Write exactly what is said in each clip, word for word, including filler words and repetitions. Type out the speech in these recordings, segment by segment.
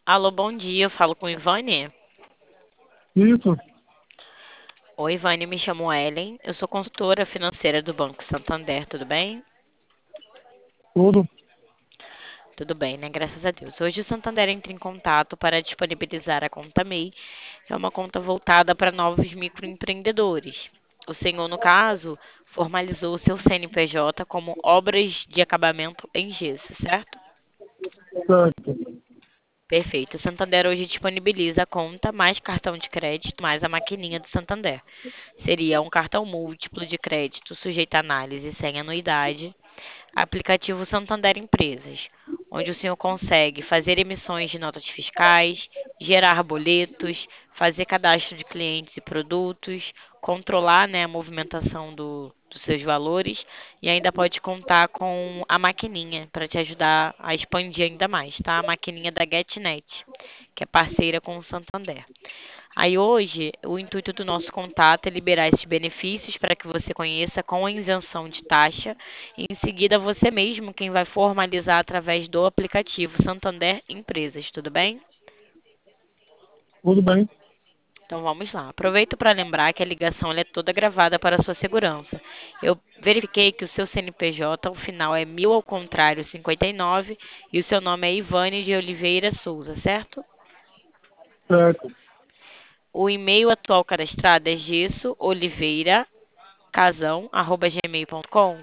Alô, bom dia. Eu falo com Ivane. Isso, Oi, Ivane, me chamo Ellen. Eu sou consultora financeira do Banco Santander, tudo bem? tudo. Tudo bem, né? Graças a Deus. Hoje o Santander entra em contato para disponibilizar a conta M E I, que é uma conta voltada para novos microempreendedores. O senhor, no caso, formalizou o seu C N P J como obras de acabamento em gesso, certo? Certo. Perfeito. O Santander hoje disponibiliza a conta mais cartão de crédito mais a maquininha do Santander. Seria um cartão múltiplo de crédito sujeito a análise sem anuidade, aplicativo Santander Empresas, onde o senhor consegue fazer emissões de notas fiscais, gerar boletos, fazer cadastro de clientes e produtos, controlar, né, a movimentação do- dos seus valores e ainda pode contar com a maquininha para te ajudar a expandir ainda mais, tá? A maquininha da GetNet, que é parceira com o Santander. Aí hoje, o intuito do nosso contato é liberar esses benefícios para que você conheça com a isenção de taxa. E em seguida, você mesmo quem vai formalizar através do aplicativo Santander Empresas, tudo bem? Tudo bem. Então vamos lá. Aproveito para lembrar que a ligação ela é toda gravada para a sua segurança. Eu verifiquei que o seu C N P J, o final é mil ao contrário cinquenta e nove e o seu nome é Ivane de Oliveira Souza, certo? Certo. O e-mail atual cadastrado é gesso oliveira casão arroba gmail ponto com.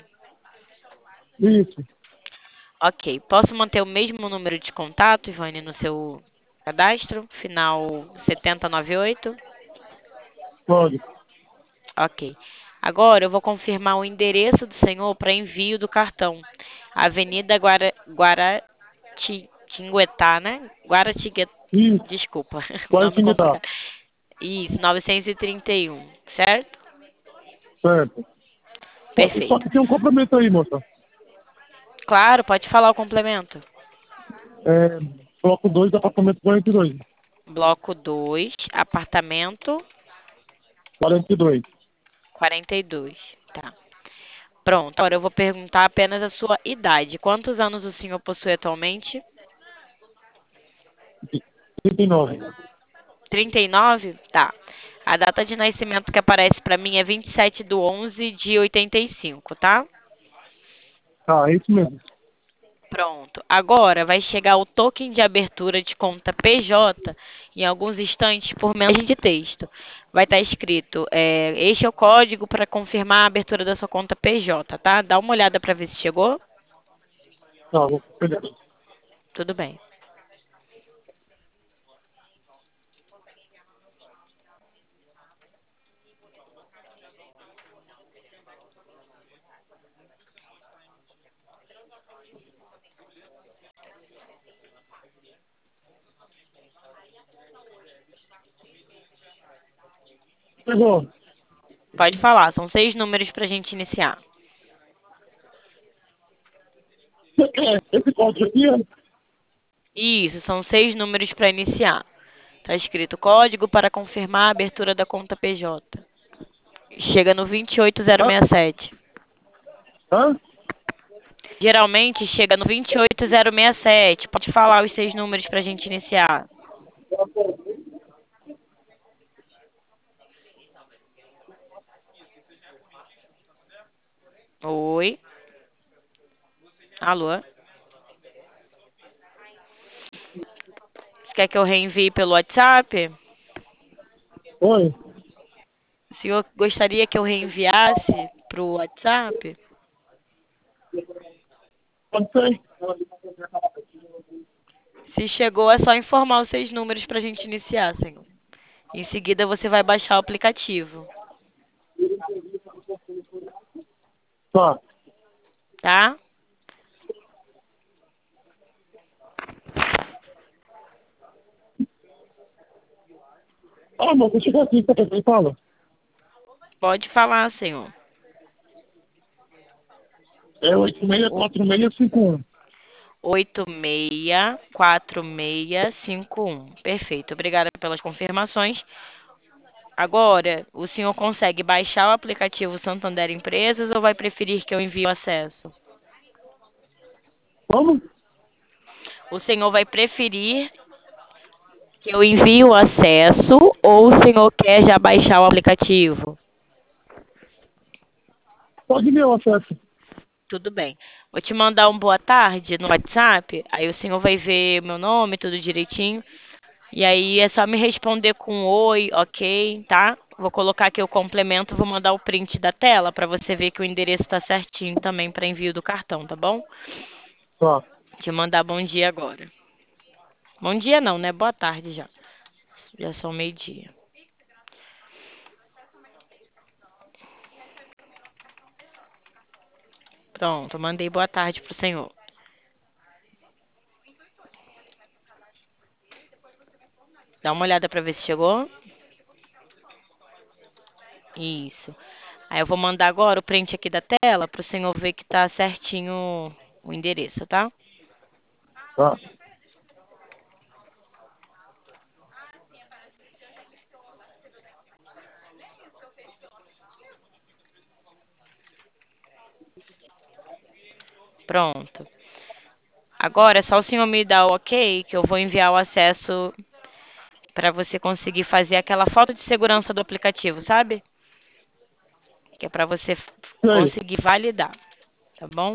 Isso, Ok. Posso manter o mesmo número de contato, Ivane, no seu cadastro? Final setenta e noventa e oito? pode. Ok. Agora eu vou confirmar o endereço do senhor para envio do cartão. Avenida Guara, Guaratinguetá, né? Guaratinguetá. Isso, Desculpa, pode nome xingar. complicado. Isso, novecentos e trinta e um, certo? Certo. Só, só Perfeito. que tem um complemento aí, moça. Claro, pode falar o complemento. É, bloco dois, apartamento quarenta e dois. Bloco dois, apartamento quarenta e dois. quarenta e dois. Tá. Pronto. Agora eu vou perguntar apenas a sua idade. Quantos anos o senhor possui atualmente? trinta e nove. Trinta e nove. Tá. A data de nascimento que aparece para mim é vinte e sete de onze de oitenta e cinco, tá? Tá, é isso mesmo. Pronto. Agora vai chegar o token de abertura de conta P J em alguns instantes por mensagem de texto. Vai estar escrito: é, este é o código para confirmar a abertura da sua conta P J, tá? Dá uma olhada para ver se chegou. Tá, vou pegar. Tudo bem. Pegou. Pode falar, são seis números para a gente iniciar. É, esse código aqui é... Isso, são seis números para iniciar. Tá escrito código para confirmar a abertura da conta P J. Chega no vinte e oito zero Hã? seis sete. Hã? Geralmente chega no vinte e oito zero seis sete. Pode falar os seis números para a gente iniciar. Oi. Alô? Você quer que eu reenvie pelo WhatsApp? Oi. O senhor gostaria que eu reenviasse para o WhatsApp? Pode ser? Se chegou, é só informar os seis números para a gente iniciar, senhor. Em seguida, você vai baixar o aplicativo, Tá. tá? Ah, moça, chegou aqui, tá aqui, fala. Pode falar, senhor. É oito seis quatro seis cinco um. Oito seis quatro seis cinco um. Perfeito. Obrigada pelas confirmações. Agora, o senhor consegue baixar o aplicativo Santander Empresas ou vai preferir que eu envie o acesso? Vamos? O senhor vai preferir Que eu envie o acesso ou o senhor quer já baixar o aplicativo? Pode ver o acesso. Tudo bem. Vou te mandar um boa tarde no WhatsApp, aí o senhor vai ver meu nome, tudo direitinho. E aí é só me responder com oi, ok, tá? Vou colocar aqui o complemento, vou mandar o print da tela para você ver que o endereço está certinho também para envio do cartão, tá bom? Tá. Te mandar bom dia agora. Bom dia não, né? Boa tarde já. Já são meio-dia. Pronto, mandei boa tarde pro senhor. Dá uma olhada para ver se chegou. Isso. Aí eu vou mandar agora o print aqui da tela pro senhor ver que tá certinho o endereço, tá? Tá. Pronto. Agora é só o senhor me dar o ok que eu vou enviar o acesso para você conseguir fazer aquela foto de segurança do aplicativo, sabe? Que é para você f- Sei. conseguir validar, tá bom?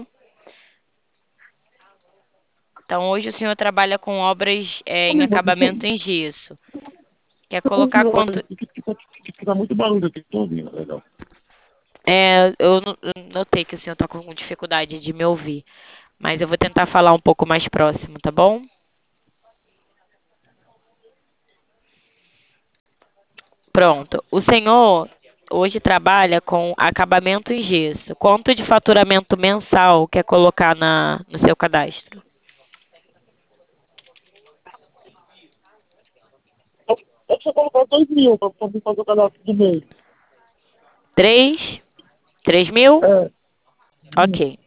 Então hoje o senhor trabalha com obras é, em Amigo, acabamento você em gesso. Quer você colocar conseguiu quanto? aí? Que, que, que, que dá muito barulho aqui. Tô ouvindo, legal. É, eu no- eu notei que o senhor está com dificuldade de me ouvir, mas eu vou tentar falar um pouco mais próximo, tá bom? Pronto. O senhor hoje trabalha com acabamento em gesso. Quanto de faturamento mensal quer colocar na, no seu cadastro? Pode você colocar dois mil pra poder fazer o cadastro do mês. Três? Três mil? É. Ok.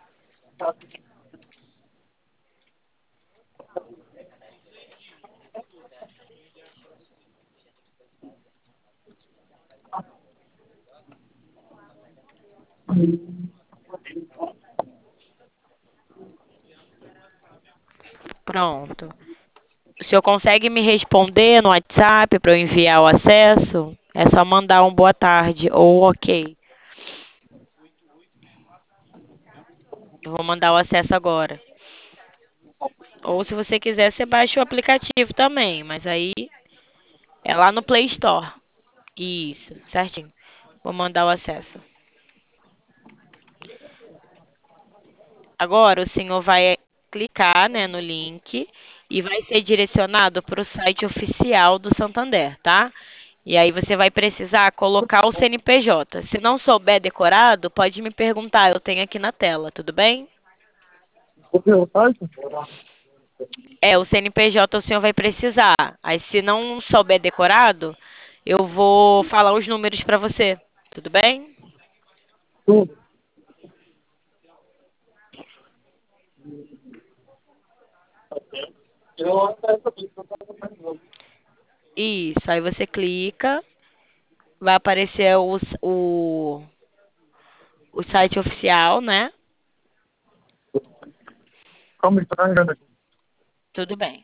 Pronto. O senhor consegue me responder no WhatsApp para eu enviar o acesso? É só mandar um boa tarde ou ok. Eu vou mandar o acesso agora. Ou se você quiser, você baixa o aplicativo também, mas aí é lá no Play Store. Isso, certinho. Vou mandar o acesso. Agora o senhor vai clicar, né, no link e vai ser direcionado para o site oficial do Santander, tá? E aí você vai precisar colocar o C N P J. Se não souber decorado, pode me perguntar, eu tenho aqui na tela, tudo bem? O que, o site? É, o C N P J o senhor vai precisar. Aí se não souber decorado, eu vou falar os números para você, tudo bem? Tudo. Eu acesso aqui. Isso, aí você clica, vai aparecer o, o, o site oficial, né? Calma aí, tá carregando aqui. Tudo bem.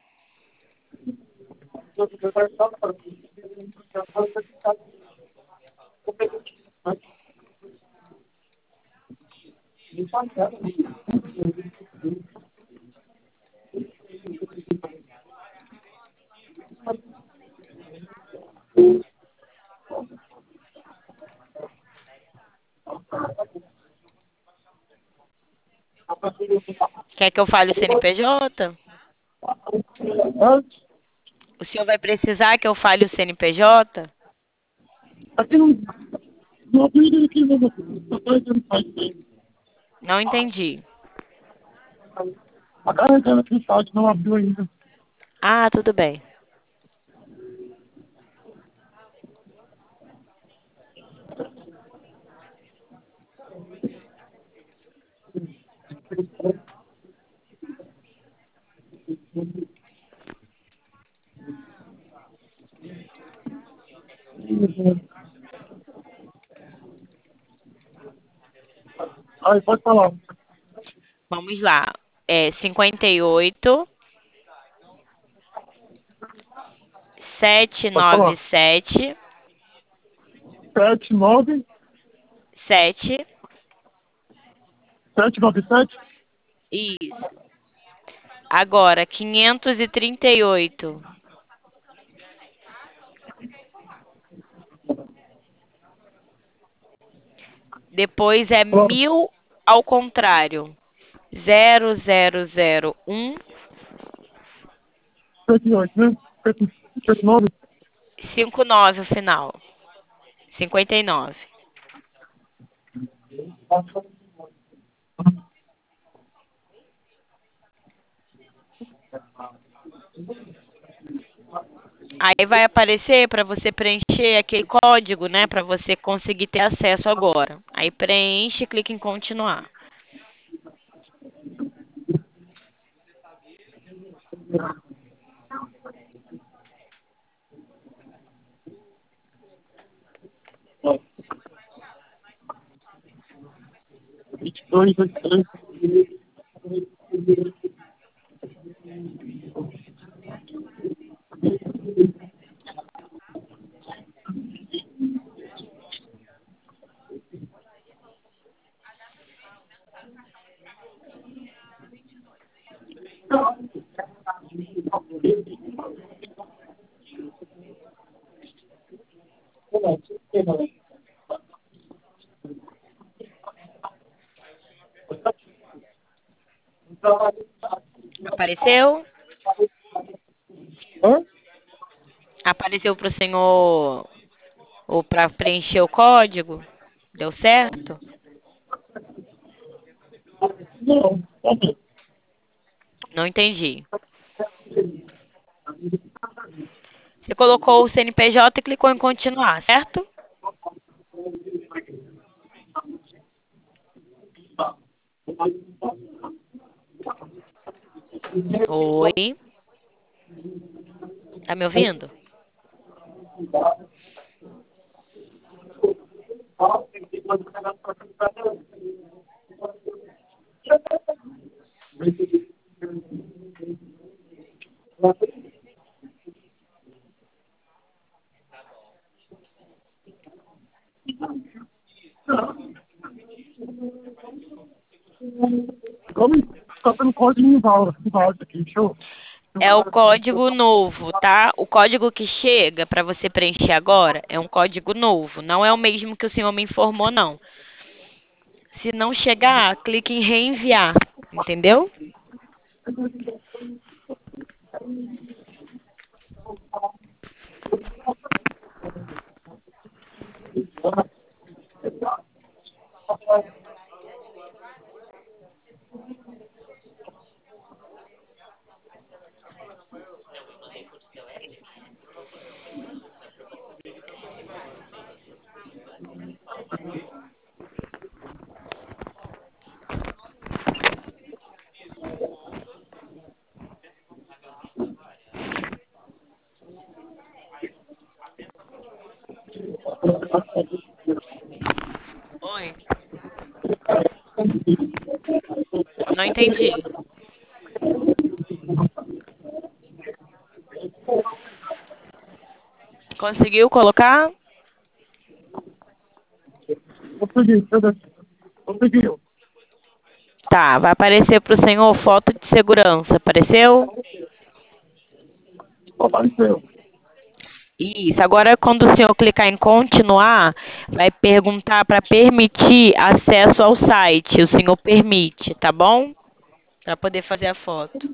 Quer que eu fale o C N P J? Antes, O senhor vai precisar que eu fale o C N P J? aqui não. Não abriu aqui, não, meu filho. Só tá entrando no site aí. Não entendi. Tá carregando aqui o site, não abriu ainda. Ah, tudo bem. Aí, pode falar. Vamos lá. É cinquenta e oito, sete Pode nove falar. sete Sete, nove, sete. sete, nove, sete. Isso. Agora, quinhentos e trinta e oito. Depois é Pronto. mil ao contrário. Zero zero zero um Sete, oito, né? Sete, sete, nove. cinco nove o final. Cinquenta e nove. Aí vai aparecer para você preencher aquele código, né? Para você conseguir ter acesso agora. Aí preenche, clica em continuar. vinte e dois, vinte e três. Apareceu? Hã? Apareceu para o senhor ou para preencher o código? Deu certo? Não, tá bem. Não entendi. Você colocou o C N P J e clicou em continuar, certo? Oi? Tá me ouvindo? Como tá dando código inválido inválido aqui, show. É o código novo, tá? O código que chega para você preencher agora é um código novo. Não é o mesmo que o senhor me informou, não. Se não chegar, clique em reenviar. Entendeu? Oi. Não entendi. Conseguiu colocar? Consegui, cadê? Conseguiu. Tá, vai aparecer para o senhor foto de segurança. Apareceu? Apareceu. Isso. Agora, quando o senhor clicar em continuar, vai perguntar para permitir acesso ao site. O senhor permite, tá bom? Para poder fazer a foto.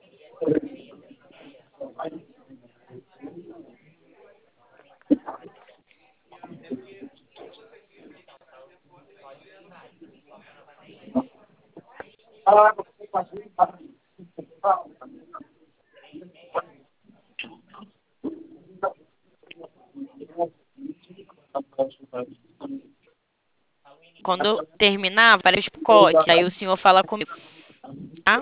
Quando terminar, vai o pacote. Aí o senhor fala comigo, tá?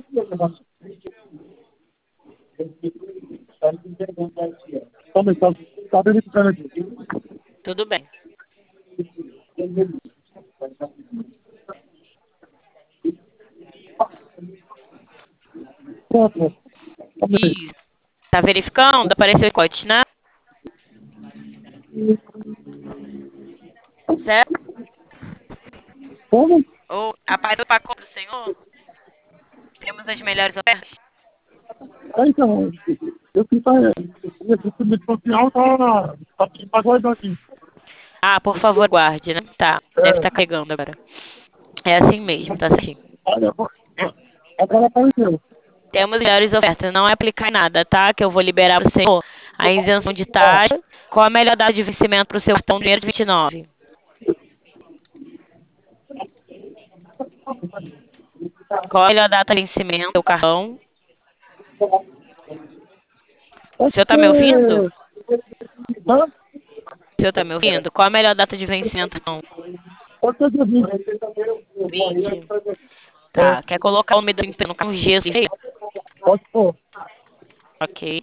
Como tá, tá verificando aqui. Tudo bem. Pronto. Também. Isso. Tá verificando? Apareceu o pacote, né? Certo? Como? Ou apareceu o pacote do senhor? Temos as melhores ofertas? É, então, eu fiz esse primeiro social tá, tá tá guardando aqui. Ah, por favor, guarde, né? Tá, deve estar É, carregando agora. É assim mesmo, tá certinho. olha, agora apareceu. Temos melhores ofertas, não é aplicar nada, tá? Que eu vou liberar para o senhor a isenção de Ó, taxa. Qual a melhor data de vencimento para o seu cartão dinheiro de vinte e nove? Qual a melhor data de vencimento do seu cartão? O pode senhor tá me ouvindo? ser. Hã? O senhor tá me ouvindo? Qual a melhor data de vencimento? Não, Pode ser dia vinte. vinte. É, Tá, quer colocar o nome do emprego no gesso? pode pôr. Ok.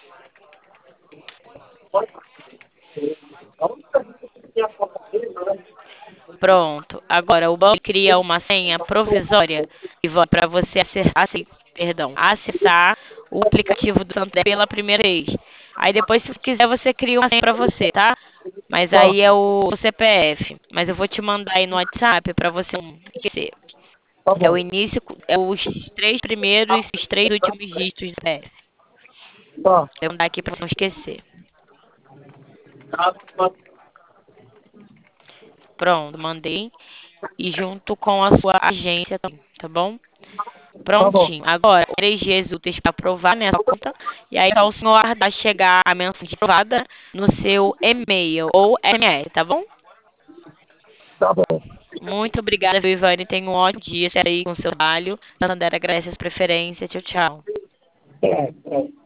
Pronto. Agora o banco cria uma senha provisória para você acessar, perdão, acessar o aplicativo do Santander pela primeira vez. Aí depois, se quiser, você cria uma senha para você, tá? Mas Tá, aí é o C P F. Mas eu vou te mandar aí no WhatsApp para você não esquecer. tá É o bom. início, é os três primeiros e os três últimos dígitos do C P F. Tá. Eu vou mandar aqui para não esquecer. Tá, tá, Pronto, mandei. E junto com a sua agência também, tá bom? tá bom. Prontinho. Agora, três dias úteis para aprovar nessa conta. E aí, só o senhor aguardar chegar a mensagem aprovada no seu e-mail ou S M S, tá bom? Tá bom. Muito obrigada, viu, Ivane. Tenha um ótimo dia aí com o seu trabalho. Santander agradece as preferências. Tchau, tchau. É, é.